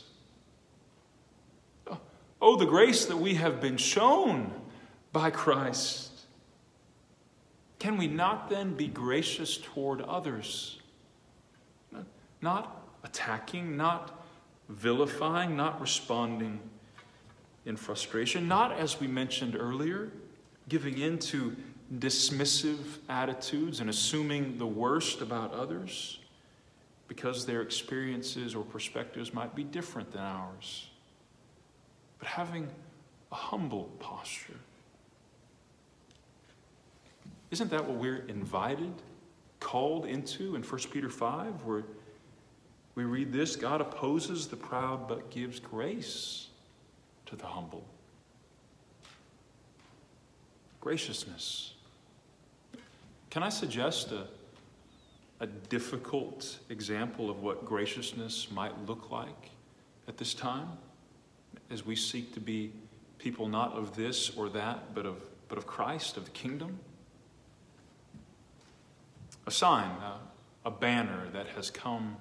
Oh, the grace that we have been shown by Christ. Can we not then be gracious toward others? Not attacking, not vilifying, not responding in frustration, not, as we mentioned earlier, giving in to dismissive attitudes and assuming the worst about others because their experiences or perspectives might be different than ours, but having a humble posture. Isn't that what we're invited, called into in 1 Peter 5, where we read this: God opposes the proud but gives grace to the humble. Graciousness. Can I suggest a difficult example of what graciousness might look like at this time, as we seek to be people not of this or that, but of Christ, of the kingdom? A sign, a banner that has come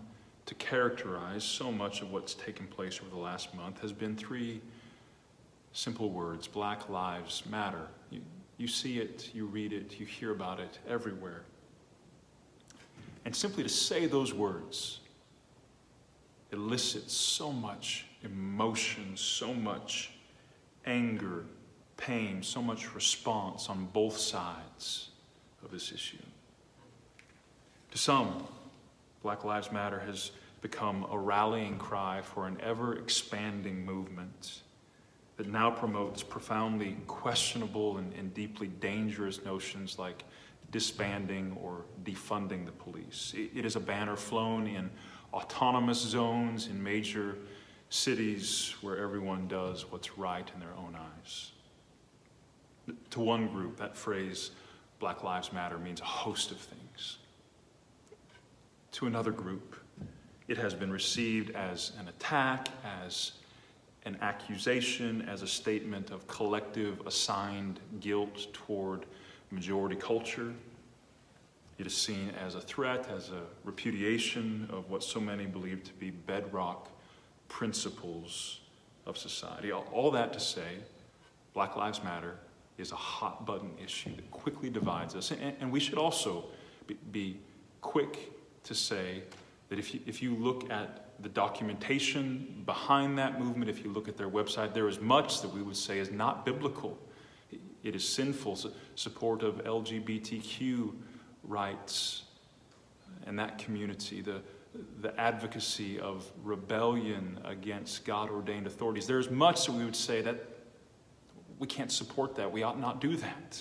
to characterize so much of what's taken place over the last month has been three simple words: Black Lives Matter. You see it, you read it, you hear about it everywhere. And simply to say those words elicits so much emotion, so much anger, pain, so much response on both sides of this issue. To some, Black Lives Matter has become a rallying cry for an ever-expanding movement that now promotes profoundly questionable and deeply dangerous notions like disbanding or defunding the police. It is a banner flown in autonomous zones in major cities where everyone does what's right in their own eyes. To one group, that phrase, Black Lives Matter, means a host of things. To another group, it has been received as an attack, as an accusation, as a statement of collective assigned guilt toward majority culture. It is seen as a threat, as a repudiation of what so many believe to be bedrock principles of society. All that to say, Black Lives Matter is a hot button issue that quickly divides us. And we should also be quick to say that if you look at the documentation behind that movement, if you look at their website, there is much that we would say is not biblical. It is sinful, support of LGBTQ rights and that community, the advocacy of rebellion against God-ordained authorities. There is much that we would say that we can't support that. We ought not do that.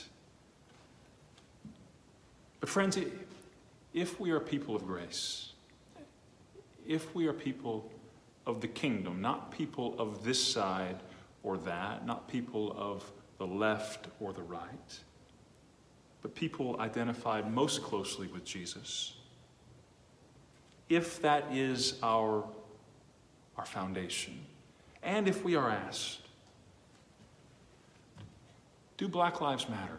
But friends, if we are people of grace, if we are people of the kingdom, not people of this side or that, not people of the left or the right, but people identified most closely with Jesus, if that is our foundation, and if we are asked, do Black Lives matter?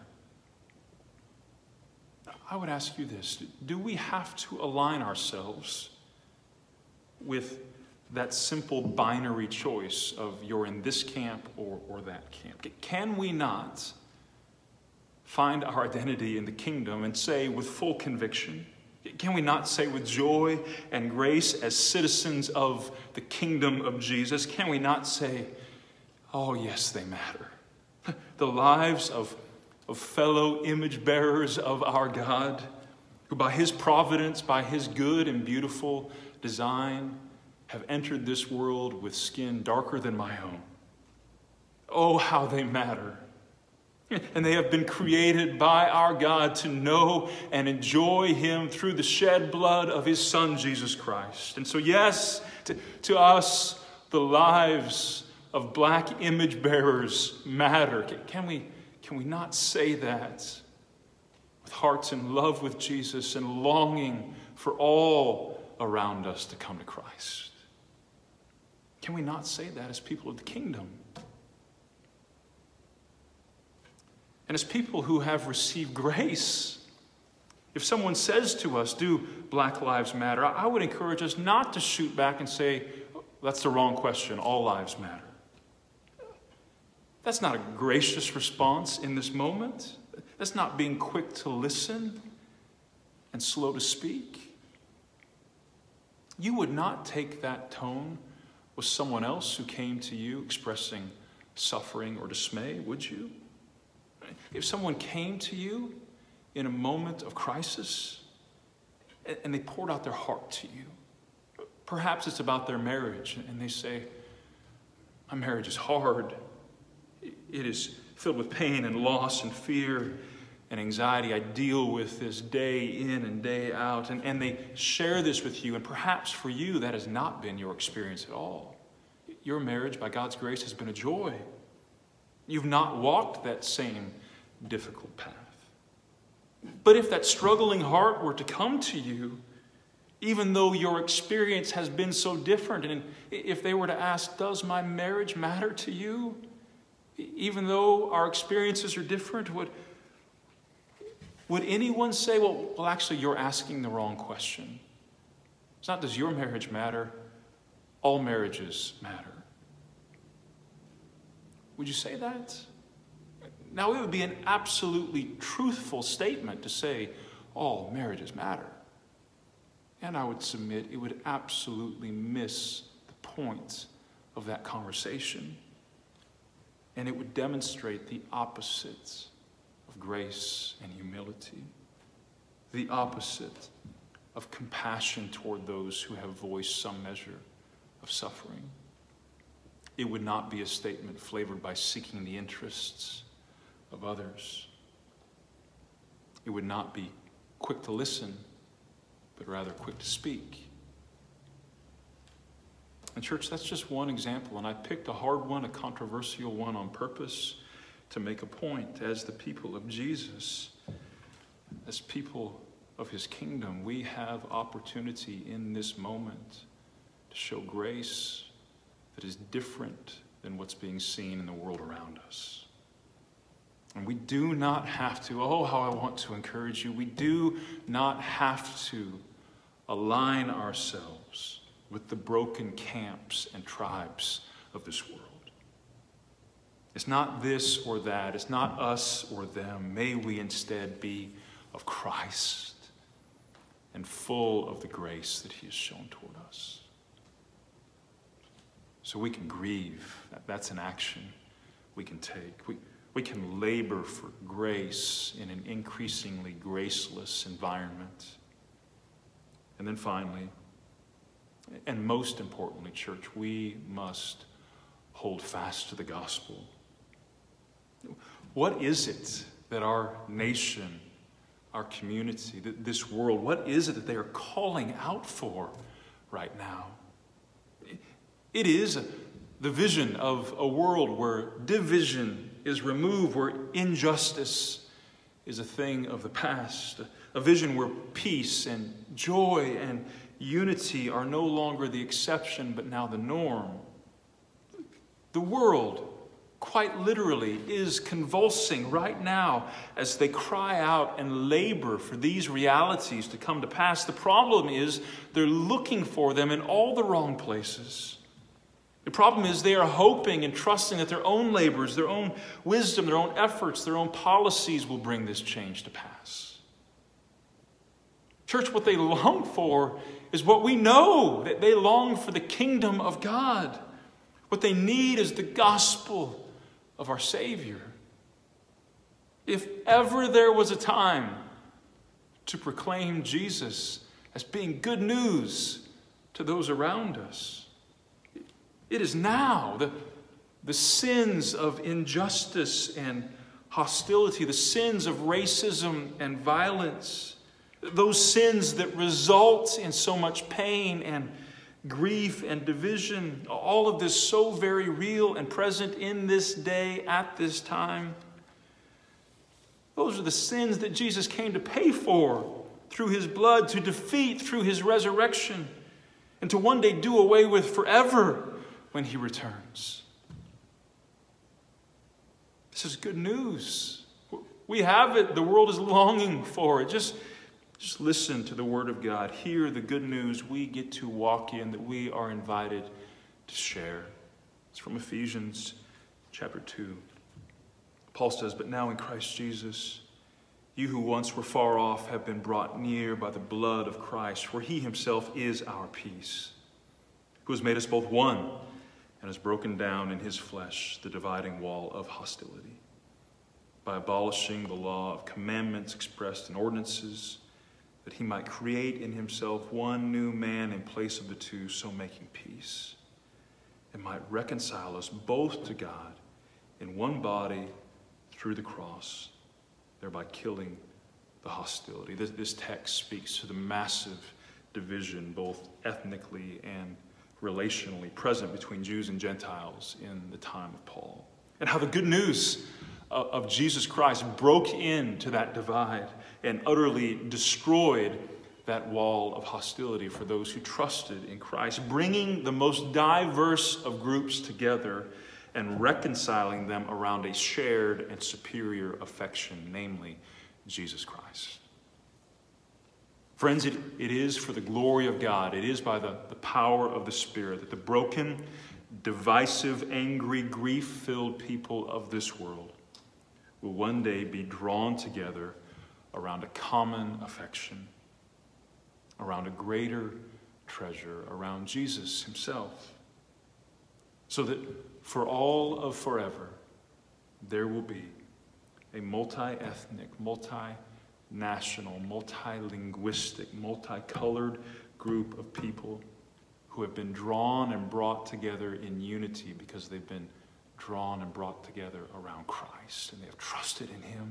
I would ask you this: do we have to align ourselves with that simple binary choice of you're in this camp or that camp? Can we not find our identity in the kingdom and say with full conviction, can we not say with joy and grace as citizens of the kingdom of Jesus, can we not say, oh yes, they matter? The lives of fellow image bearers of our God, who by his providence, by his good and beautiful design, have entered this world with skin darker than my own. Oh, how they matter. And they have been created by our God to know and enjoy him through the shed blood of his Son, Jesus Christ. And so, yes, to us, the lives of black image bearers matter. Can we not say that with hearts in love with Jesus and longing for all around us to come to Christ? Can we not say that as people of the kingdom? And as people who have received grace, if someone says to us, do Black Lives matter? I would encourage us not to shoot back and say, that's the wrong question, all lives matter. That's not a gracious response in this moment. That's not being quick to listen and slow to speak. You would not take that tone with someone else who came to you expressing suffering or dismay, would you? If someone came to you in a moment of crisis and they poured out their heart to you, perhaps it's about their marriage, and they say, my marriage is hard. It is filled with pain and loss and fear and anxiety. I deal with this day in and day out. And they share this with you. And perhaps for you, that has not been your experience at all. Your marriage, by God's grace, has been a joy. You've not walked that same difficult path. But if that struggling heart were to come to you, even though your experience has been so different, and if they were to ask, does my marriage matter to you? Even though our experiences are different, would anyone say, well, actually, you're asking the wrong question? It's not, does your marriage matter? All marriages matter. Would you say that? Now, it would be an absolutely truthful statement to say all marriages matter. And I would submit it would absolutely miss the point of that conversation. And it would demonstrate the opposites of grace and humility, the opposite of compassion toward those who have voiced some measure of suffering. It would not be a statement flavored by seeking the interests of others. It would not be quick to listen, but rather quick to speak. And church, that's just one example, and I picked a hard one, a controversial one on purpose to make a point. As the people of Jesus, as people of his kingdom, we have opportunity in this moment to show grace that is different than what's being seen in the world around us. And we do not have to, oh, how I want to encourage you, we do not have to align ourselves with the broken camps and tribes of this world. It's not this or that. It's not us or them. May we instead be of Christ and full of the grace that he has shown toward us. So we can grieve. That's an action we can take. We can labor for grace in an increasingly graceless environment. And then finally, and most importantly, church, we must hold fast to the gospel. What is it that our nation, our community, this world, what is it that they are calling out for right now? It is the vision of a world where division is removed, where injustice is a thing of the past, a vision where peace and joy and unity are no longer the exception, but now the norm. The world, quite literally, is convulsing right now as they cry out and labor for these realities to come to pass. The problem is they're looking for them in all the wrong places. The problem is they are hoping and trusting that their own labors, their own wisdom, their own efforts, their own policies will bring this change to pass. Church, what they long for is what we know, that they long for the kingdom of God. What they need is the gospel of our Savior. If ever there was a time to proclaim Jesus as being good news to those around us, it is now. The sins of injustice and hostility, the sins of racism and violence, those sins that result in so much pain and grief and division, all of this so very real and present in this day, at this time. Those are the sins that Jesus came to pay for through his blood, to defeat through his resurrection, and to one day do away with forever when he returns. This is good news. We have it. The world is longing for it. Just listen to the word of God. Hear the good news we get to walk in, that we are invited to share. It's from Ephesians chapter 2. Paul says, "But now in Christ Jesus, you who once were far off have been brought near by the blood of Christ, for he himself is our peace, who has made us both one and has broken down in his flesh the dividing wall of hostility, by abolishing the law of commandments expressed in ordinances, that he might create in himself one new man in place of the two, so making peace, and might reconcile us both to God in one body through the cross, thereby killing the hostility." This text speaks to the massive division, both ethnically and relationally, present between Jews and Gentiles in the time of Paul. And how the good news of Jesus Christ broke into that divide and utterly destroyed that wall of hostility for those who trusted in Christ, bringing the most diverse of groups together and reconciling them around a shared and superior affection, namely Jesus Christ. Friends, it is for the glory of God. It is by the power of the Spirit that the broken, divisive, angry, grief-filled people of this world will one day be drawn together around a common affection, around a greater treasure, around Jesus himself. So that for all of forever, there will be a multi-ethnic, multi-national, multilinguistic, multicolored group of people who have been drawn and brought together in unity because they've been drawn and brought together around Christ and they have trusted in him.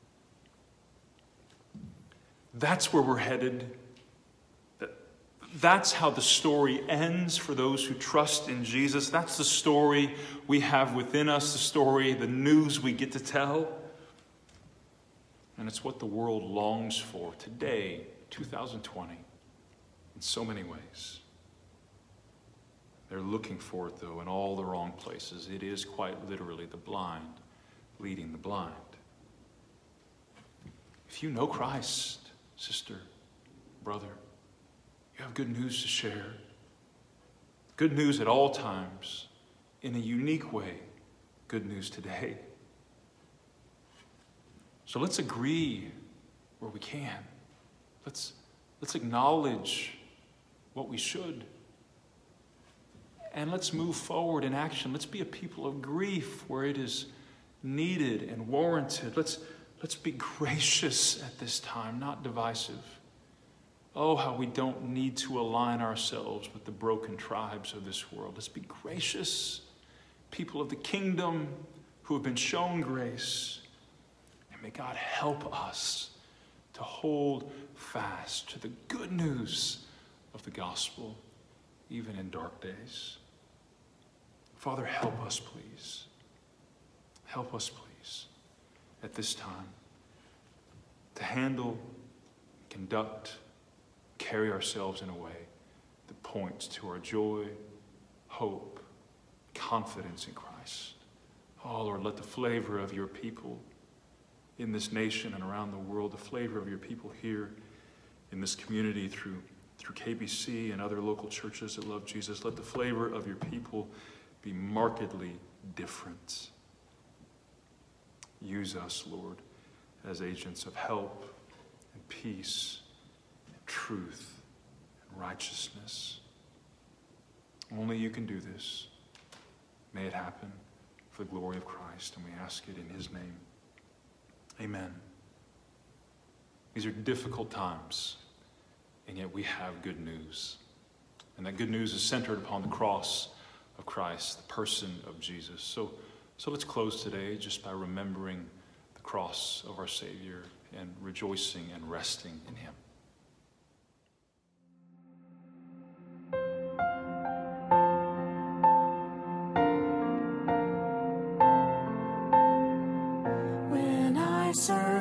That's where we're headed. That's how the story ends for those who trust in Jesus. That's the story we have within us, the story, the news we get to tell. And it's what the world longs for today, 2020, in so many ways. They're looking for it, though, in all the wrong places. It is quite literally the blind leading the blind. If you know Christ, sister, brother, you have good news to share. Good news at all times, in a unique way. Good news today. So let's agree where we can. Let's acknowledge what we should. And let's move forward in action. Let's be a people of grief where it is needed and warranted. Let's be gracious at this time, not divisive. Oh, how we don't need to align ourselves with the broken tribes of this world. Let's be gracious, people of the kingdom who have been shown grace. And may God help us to hold fast to the good news of the gospel, even in dark days. Father, help us, please. Help us, please, at this time, to handle, conduct, carry ourselves in a way that points to our joy, hope, confidence in Christ. Oh, Lord, let the flavor of your people in this nation and around the world, the flavor of your people here in this community through KBC and other local churches that love Jesus, let the flavor of your people be markedly different. Use us, Lord, as agents of help and peace, truth, and righteousness. Only you can do this. May it happen for the glory of Christ, and we ask it in his name. Amen. These are difficult times, and yet we have good news. And that good news is centered upon the cross of Christ, the person of Jesus. So let's close today just by remembering the cross of our Savior and rejoicing and resting in him.
When I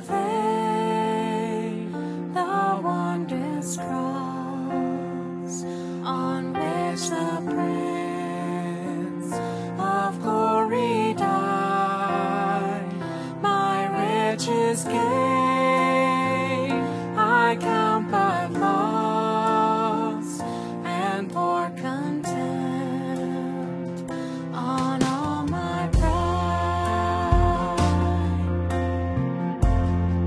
survey the wondrous cross on which the Prince of Glory died, my riches gain I count but loss, and pour contempt on all my pride.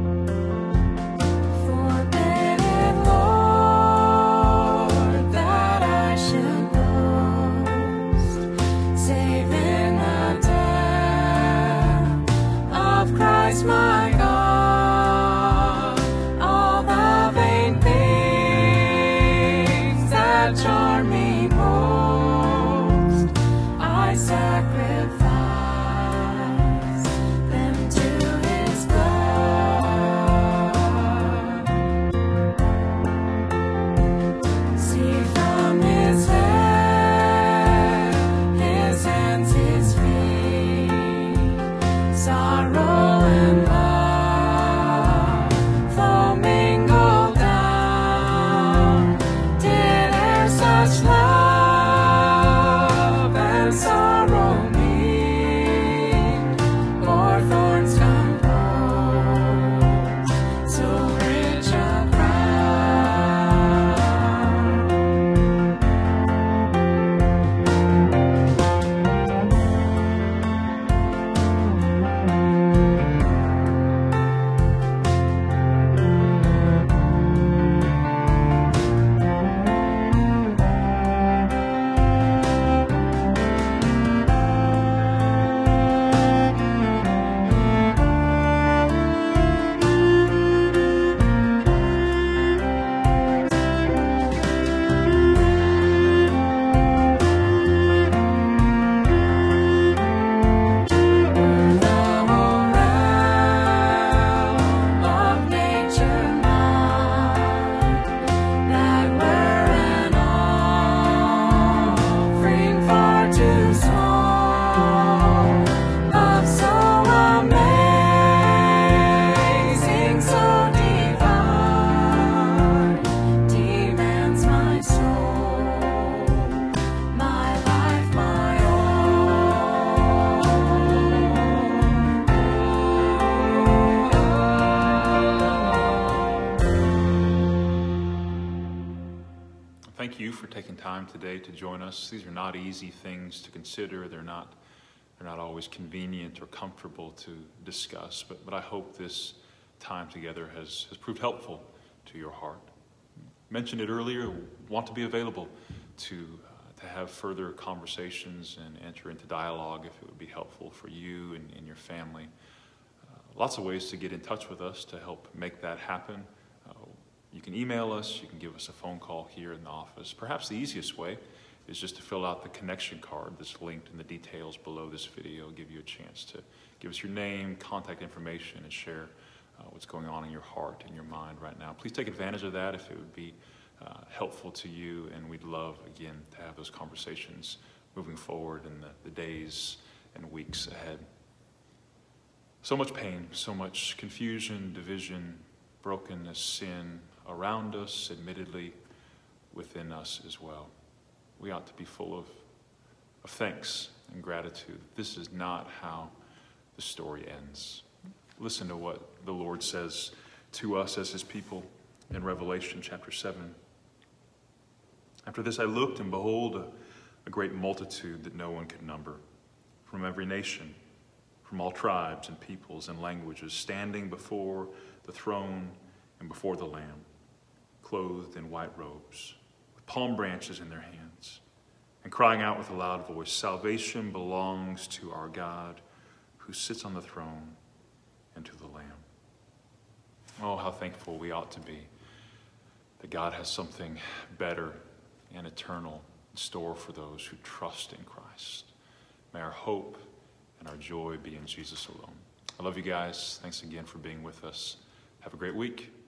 you for taking time today to join us. These are not easy things to consider. They're not always convenient or comfortable to discuss, but I hope this time together has proved helpful to your heart. Mentioned it earlier, want to be available to have further conversations and enter into dialogue if it would be helpful for you and your family. Lots of ways to get in touch with us to help make that happen. You can email us, you can give us a phone call here in the office. Perhaps the easiest way is just to fill out the connection card that's linked in the details below this video. It'll give you a chance to give us your name, contact information, and share what's going on in your heart and your mind right now. Please take advantage of that if it would be helpful to you, and we'd love, again, to have those conversations moving forward in the days and weeks ahead. So much pain, so much confusion, division, brokenness, sin around us, admittedly within us as well. We ought to be full of thanks and gratitude. This is not how the story ends. Listen to what the Lord says to us as his people in Revelation chapter 7. After this I looked, and behold, a great multitude that no one could number, from every nation, from all tribes and peoples and languages, standing before the throne and before the Lamb, clothed in white robes, with palm branches in their hands, and crying out with a loud voice, "Salvation belongs to our God who sits on the throne and to the Lamb." Oh, how thankful we ought to be that God has something better and eternal in store for those who trust in Christ. May our hope and our joy be in Jesus alone. I love you guys. Thanks again for being with us. Have a great week.